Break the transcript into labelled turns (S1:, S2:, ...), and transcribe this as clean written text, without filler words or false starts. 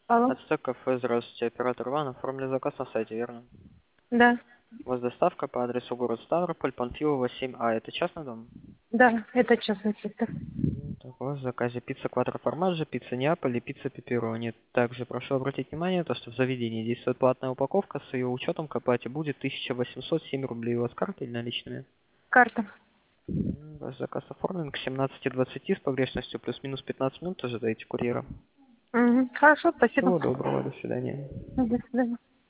S1: Алло.
S2: Ацтек кафе, здравствуйте, оператор Иван, оформили заказ на сайте, верно?
S1: Да.
S2: У вас доставка по адресу город Ставрополь, Панфилова, 7А. Это частный дом?
S1: Да, это частный сектор.
S2: Так, у вас в заказе пицца квадро формаджо, пицца Неаполь и пицца пепперони. Также прошу обратить внимание, то, что в заведении действует платная упаковка, с ее учетом к оплате будет 1807 рублей. У вас карта или наличными?
S1: Карта.
S2: Ваш заказ оформлен к 17:20 с погрешностью плюс-минус 15 минут, ожидаете курьера.
S1: Угу. Хорошо, спасибо.
S2: Всего доброго, до свидания.
S1: До свидания.